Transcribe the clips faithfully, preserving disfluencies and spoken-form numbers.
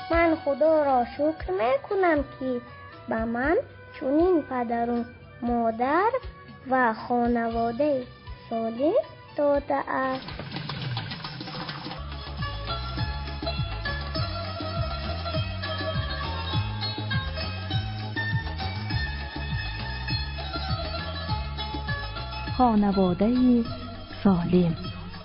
من خدا را شکر میکنم که به من چنین پدر و مادر و خانواده صالح داده است. خانواده سالم.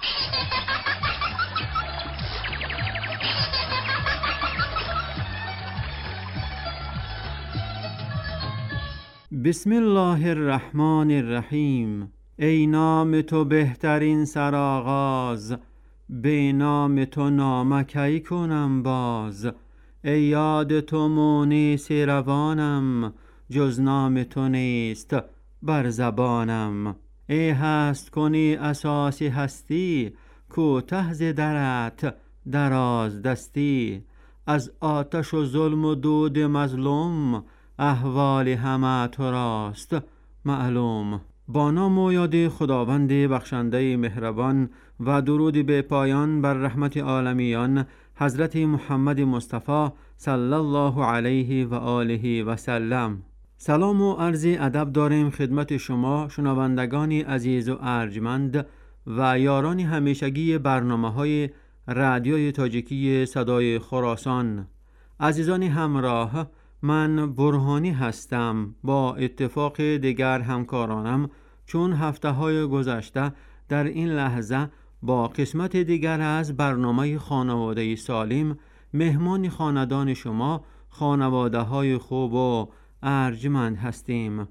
بسم الله الرحمن الرحیم. ای نام تو بهترین سرآغاز، به نام تو نامه کی کنم باز. ای یاد تو مونس روانم، جز نام تو نیست بر زبانم. ای هست کنی اساسی هستی، کوته ز درت دراز دستی. از آتش و ظلم و دود مظلوم، احوال همه تو راست معلوم. با نام و یاد خداوند بخشنده مهربان و درود به پایان بر رحمت عالمیان حضرت محمد مصطفی صلی الله علیه و آله و سلم. سلام و عرض ادب داریم خدمت شما شنوندگان عزیز و ارجمند و یاران همیشگی برنامه‌های رادیوی تاجیکی صدای خراسان. عزیزان همراه، من برهانی هستم. با اتفاق دیگر همکارانم چون هفته های گذشته در این لحظه با قسمت دیگر از برنامه خانواده سالم مهمان خاندان شما خانواده های خوب و ارجمند هستیم.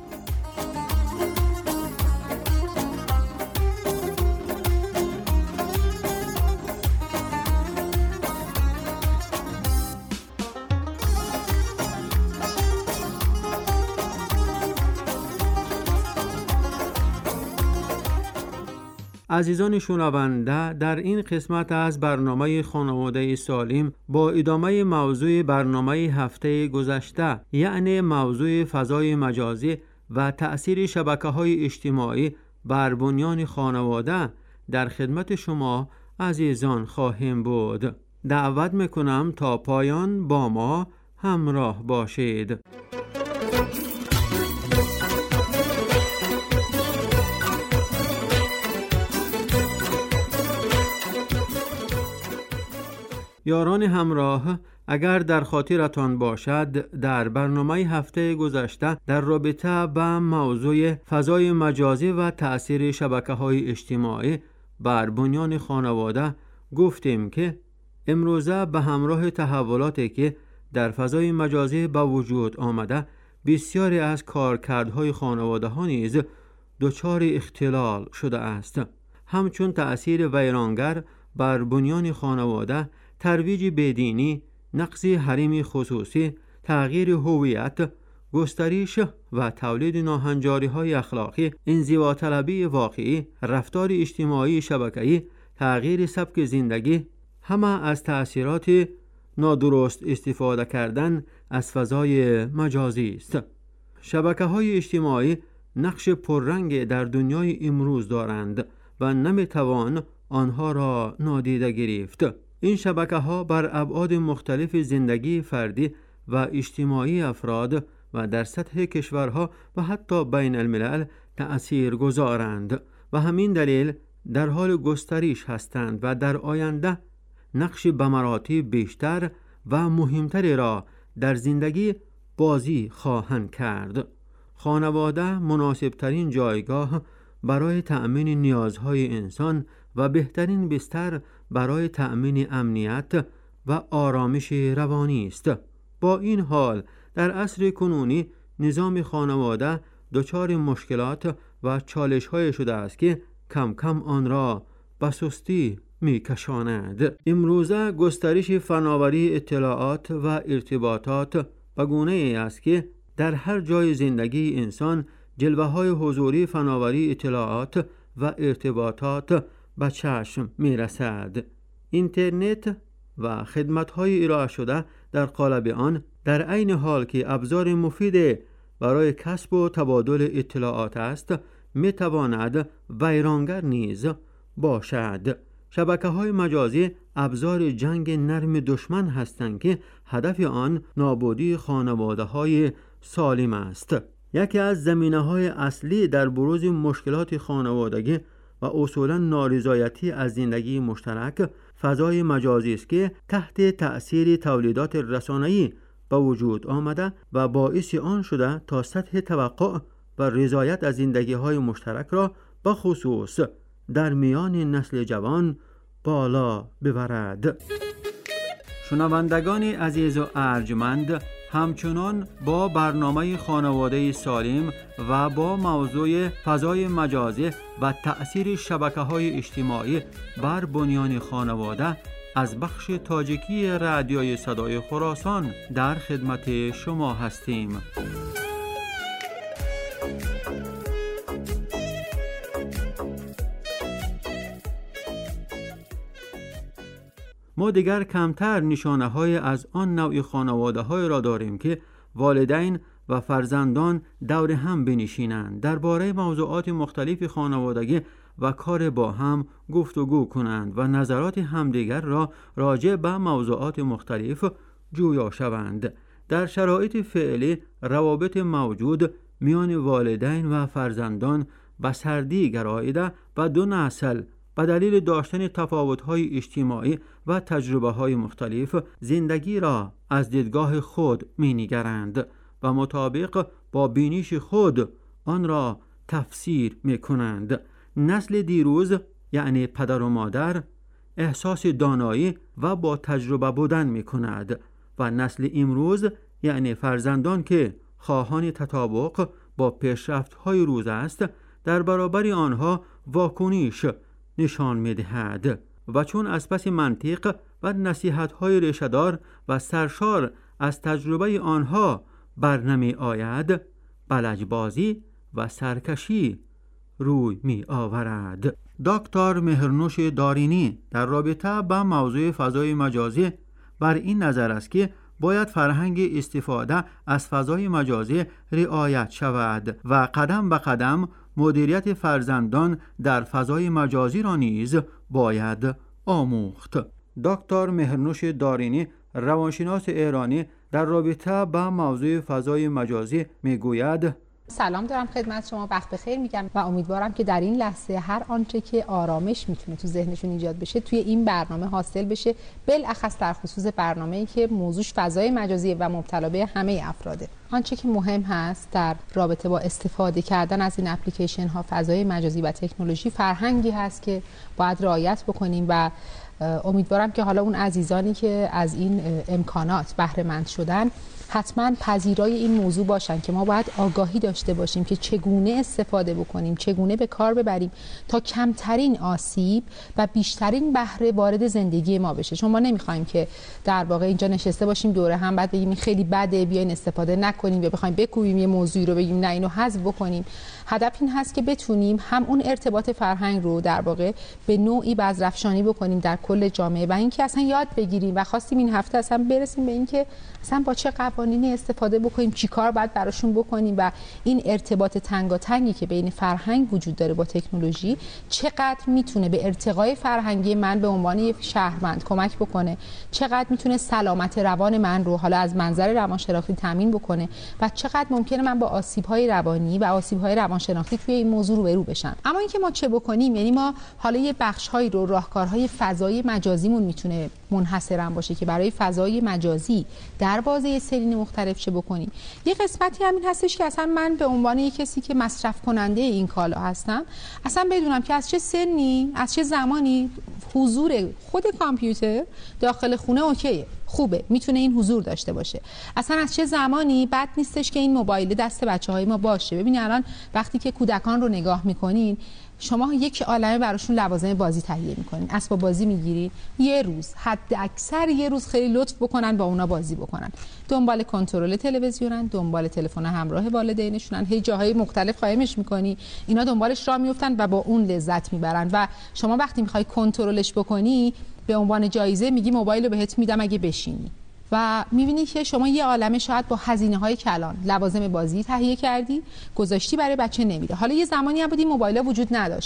عزیزان شنونده، در این قسمت از برنامه خانواده سالم با ادامه موضوع برنامه هفته گذشته، یعنی موضوع فضای مجازی و تأثیر شبکه‌های اجتماعی بر بنیان خانواده در خدمت شما عزیزان خواهیم بود. دعوت میکنم تا پایان با ما همراه باشید. یاران همراه، اگر در خاطرتان باشد در برنامه هفته گذشته در رابطه با موضوع فضای مجازی و تأثیر شبکه‌های اجتماعی بر بنیان خانواده گفتیم که امروزه به همراه تحولاتی که در فضای مجازی به وجود آمده، بسیاری از کارکردهای خانواده ها نیز دچار اختلال شده است. همچون تأثیر ویرانگر بر بنیان خانواده، ترویج بدینی، نقض حریم خصوصی، تغییر هویت، گسترش و تولید ناهنجاری‌های اخلاقی، انزواطلبی واقعی، رفتار اجتماعی شبکه‌ای، تغییر سبک زندگی، همه از تأثیرات نادرست استفاده کردن از فضای مجازی است. شبکه‌های اجتماعی نقش پررنگ در دنیای امروز دارند و نمی‌توان آنها را نادیده گرفت. این شبکه‌ها بر ابعاد مختلف زندگی فردی و اجتماعی افراد و در سطح کشورها و حتی بین الملل تأثیر گذارند و همین دلیل در حال گسترش هستند و در آینده نقش به مراتب بیشتر و مهمتری را در زندگی بازی خواهند کرد. خانواده مناسب ترین جایگاه برای تأمین نیازهای انسان و بهترین بستر برای تأمین امنیت و آرامش روانی است. با این حال در عصر کنونی نظام خانواده دچار مشکلات و چالش‌های شده است که کم کم آن را به سستی می‌کشاند. امروزه گسترش فناوری اطلاعات و ارتباطات به گونه‌ای است که در هر جای زندگی انسان جلوه‌های حضوری فناوری اطلاعات و ارتباطات به چشم می‌رسد. اینترنت و خدمت‌های ارائه شده در قالب آن در عین حال که ابزار مفید برای کسب و تبادل اطلاعات است، می‌تواند ویرانگر نیز باشد. شبکه‌های مجازی ابزار جنگ نرم دشمن هستند که هدف آن نابودی خانواده‌های سالم است. یکی از زمینه‌های اصلی در بروز مشکلات خانوادگی و اصولاً نارضایتی از زندگی مشترک فضای مجازی است که تحت تأثیر تولیدات رسانه‌ای به وجود آمده و باعث آن شده تا سطح توقع و رضایت از زندگی‌های مشترک را به خصوص در میان نسل جوان بالا ببرد. شنوندگان عزیز و ارجمند، همچنان با برنامه خانواده سالم و با موضوع فضای مجازی و تأثیر شبکه‌های اجتماعی بر بنیان خانواده از بخش تاجیکی رادیوی صدای خراسان در خدمت شما هستیم. ما دیگر کمتر نشانه های از آن نوع خانواده های را داریم که والدین و فرزندان دور هم بنشینند، درباره موضوعات مختلف خانوادگی و کار با هم گفتگو کنند و نظرات همدیگر را راجع به موضوعات مختلف جویا شوند. در شرایط فعلی روابط موجود میان والدین و فرزندان به سردی گراییده و دو نسل به دلیل داشتن تفاوت‌های اجتماعی و تجربه‌های مختلف زندگی را از دیدگاه خود می‌نگرند و مطابق با بینش خود آن را تفسیر می‌کنند. نسل دیروز یعنی پدر و مادر احساس دانایی و با تجربه بودن می‌کند و نسل امروز یعنی فرزندان که خواهان تطابق با پیشرفت‌های روز است در برابر آنها واکنش نشان می‌دهد و چون از پس منطق و نصیحت‌های ریشه‌دار و سرشار از تجربه آنها برنمی آید، بلجبازی و سرکشی روی می آورد. دکتر مهرنوش دارینی در رابطه با موضوع فضای مجازی بر این نظر است که باید فرهنگ استفاده از فضای مجازی رعایت شود و قدم به قدم مدیریت فرزندان در فضای مجازی را نیز باید آموخت. دکتر مهرنوش دارینی روانشناس ایرانی در رابطه با موضوع فضای مجازی میگوید: سلام دارم خدمت شما، وقت بخیر میگم و امیدوارم که در این لحظه هر آنچه که آرامش میتونه تو ذهنشون ایجاد بشه توی این برنامه حاصل بشه، بالاخص در خصوص برنامه‌ای که موضوعش فضای مجازی و مبتلا به همه افراده. آنچه که مهم هست در رابطه با استفاده کردن از این اپلیکیشن ها، فضای مجازی و تکنولوژی، فرهنگی هست که باید رعایت بکنیم و امیدوارم که حالا اون عزیزانی که از این امکانات بهره مند شدن حتما پذیرای این موضوع باشن که ما باید آگاهی داشته باشیم که چگونه استفاده بکنیم، چگونه به کار ببریم تا کمترین آسیب و بیشترین بهره وارد زندگی ما بشه. چون ما نمیخوایم که در واقع اینجا نشسته باشیم دوره هم بعد بگیم خیلی بده بیاین استفاده نکنیم یا بخوایم بکوبیم یه موضوعی رو بگیم نه اینو حذف بکنیم. هدف این هست که بتونیم هم اون ارتباط فرهنگ رو در واقع به نوعی بازرفشانی بکنیم در کل جامعه و اینکه اصلا یاد بگیریم و خواستیم این هفته اصلا برسیم به اینکه اصلا با چه قوانینی استفاده بکنیم، چیکار باید براشون بکنیم و این ارتباط تنگاتنگی که بین فرهنگ وجود داره با تکنولوژی چقدر میتونه به ارتقای فرهنگی من به عنوان یک شهروند کمک بکنه، چقدر میتونه سلامت روان من رو حالا از منظر روانشناختی تامین بکنه و چقدر ممکنه من با آسیب‌های روانی و آسیب‌های روانشناختی توی این موضوع روبرو بشم. اما اینکه ما چه بکنیم، یعنی ما حالا یه بخش‌هایی رو راهکارهای فضای مجازیمون میتونه منحصرا باشه که برای فضای مجازی در بازه سرین مختلف چه بکنیم. یه قسمتی همین هستش که اصلا من به عنوان یک کسی که مصرف کننده این کالا هستم اصلا بدونم که از چه سنی، از چه زمانی حضور خود کامپیوتر داخل خونه اوکیه، خوبه، میتونه این حضور داشته باشه. اصلا از چه زمانی بد نیستش که این موبایل دست بچه‌های ما باشه. ببینید الان وقتی که کودکان رو نگاه میکنین شما یک عالمه براشون لوازم بازی تهیه میکنین، اسباب بازی میگیرین، یه روز حد اکثر یه روز خیلی لطف بکنن با اونا بازی بکنن، دنبال کنترل تلویزیونن، دنبال تلفن همراه والدینشونن، هی جاهای مختلف قایمش میکنی، اینا دنبالش راه میافتن و با اون لذت میبرن و شما وقتی میخوای کنترلش بکنی به عنوان جایزه میگی موبایل رو بهت میدم اگه بشینی و میبینی که شما یه عالمه شاید با هزینه‌های کلان لوازم بازی تهیه کردی، گذاشتی برای بچه نمیره. حالا یه زمانی هم بود این موبایل‌ها وجود نداشت،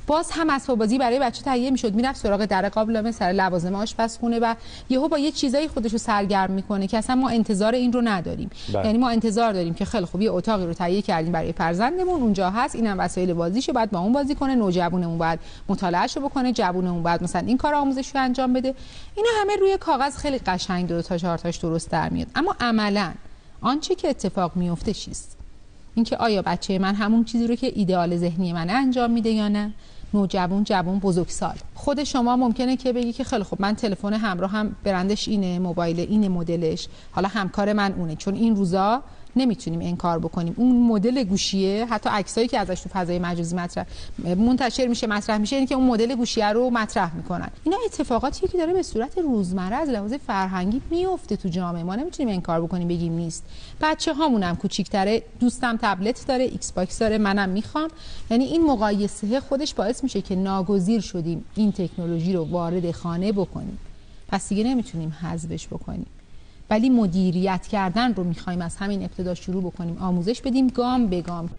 باز هم اسباب بازی برای بچه تهیه میشد، میرفت سراغ در قابلمه، سر لوازم آشپزخونه و یهو با یه چیزایی خودشو سرگرم میکنه که اصلا ما انتظار این رو نداریم. بله. یعنی ما انتظار داریم که خیلی خوب یه اتاقی رو تهیه کردیم برای فرزندمون، اونجا هست، اینم وسایل بازیشه، بعد با اون بازی کنه، نوجوانمون بعد مطالعهشو بکنه، جوونمون بعد مثلا این کار آموزشی انجام بده. اینا همه روی کاغذ خیلی قشنگ دو تا چهار تاش درست در میاد، اما عملاً آنچه که اتفاق میفته چیست؟ اینکه آیا بچه من همون چیزی رو که ایدئال ذهنی من انجام میده یا نه؟ نوجوان، جوان، بزرگسال. خود شما ممکنه که بگی که خیلی خب من تلفن همراه هم برندش اینه، موبایل اینه، مدلش، حالا همکار من اونه، چون این روزا نمیتونیم انکار بکنیم اون مدل گوشیه، حتی عکسایی که ازش تو فضای مجازی مطرح منتشر میشه مطرح میشه اینه که اون مدل گوشیه رو مطرح میکنن. اینا اتفاقاتیه که داره به صورت روزمره از لحاظ فرهنگی میفته تو جامعه، ما نمیتونیم انکار بکنیم بگیم نیست. بچه هامونم کوچیک‌تره، دوستم تبلت داره، ایکس باکس داره، منم میخوام. یعنی این مقایسه خودش باعث میشه که ناگزیر شدیم این تکنولوژی رو وارد خانه بکنیم، پس دیگه نمیتونیم حذفش بکنیم، ولی مدیریت کردن رو میخوایم از همین ابتدا شروع بکنیم، آموزش بدیم گام به گام.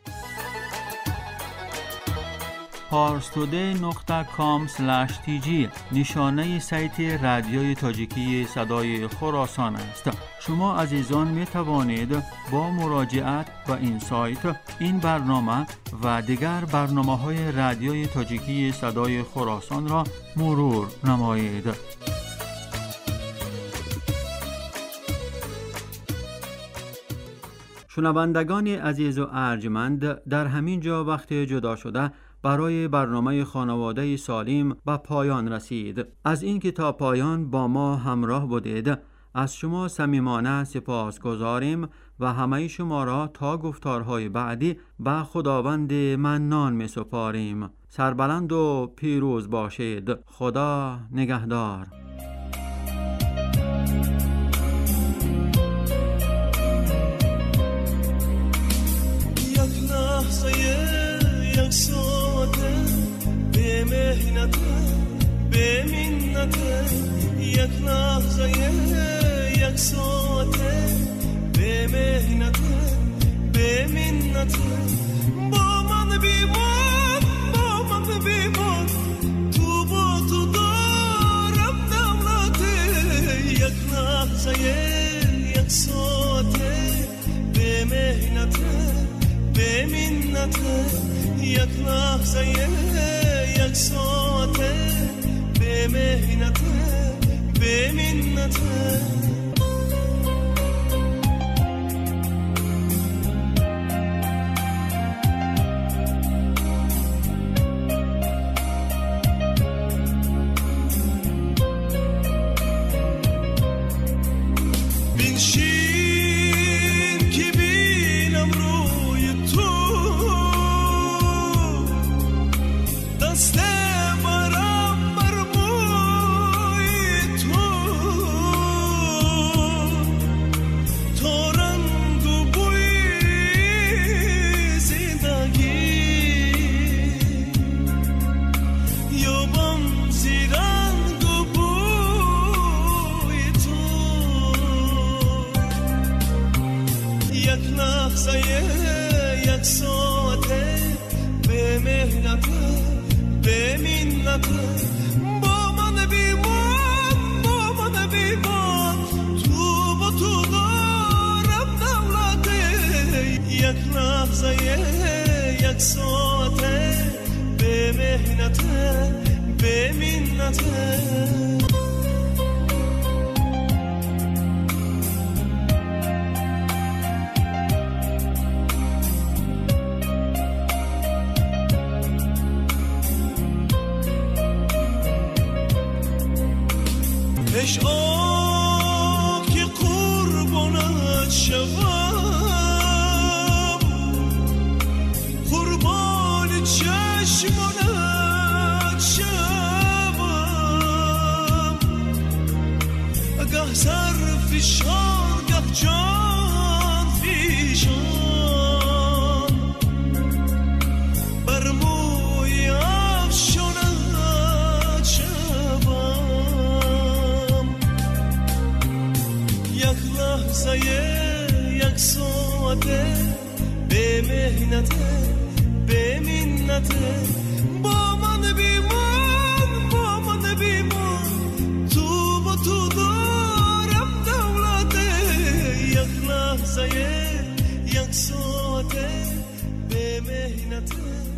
پارستوده نقطه کام اسلش تی جی نشانه سایت رادیوی تاجیکی صدای خراسان است. شما عزیزان می توانید با مراجعت به این سایت این برنامه و دیگر برنامه‌های رادیوی تاجیکی صدای خراسان را مرور نمایید. شنوندگان عزیز و ارجمند، در همین جا وقت جدا شده برای برنامه خانواده سالم به پایان رسید. از این که تا پایان با ما همراه بودید از شما صمیمانه سپاسگزاریم و همه شما را تا گفتارهای بعدی به خداوند منان می سپاریم. سربلند و پیروز باشید. خدا نگهدار. یک ساعته به مهنت به منت، یک لحظه یک ساعته به مهنت به منت، با من بیمان با من بیمان، تو با تو دارم دولته، یک لحظه یک ساعته به مهنت به منت، یک لحظه یک ساعته به مهنت به منت. یک ساعته به مهنت به منت، با من بیمان با من بیمان، تو با تو دارم دولته، یک لحظه یک ساعته به مهنت به منت. عشق که قربانت شوم، قربان چشمانت شوم، گه سر فشان گه جان فشان، بر موی افشانت شوم، یک لحظه یک ساعته به مهنت به منت، با من یک ساعته به مهنت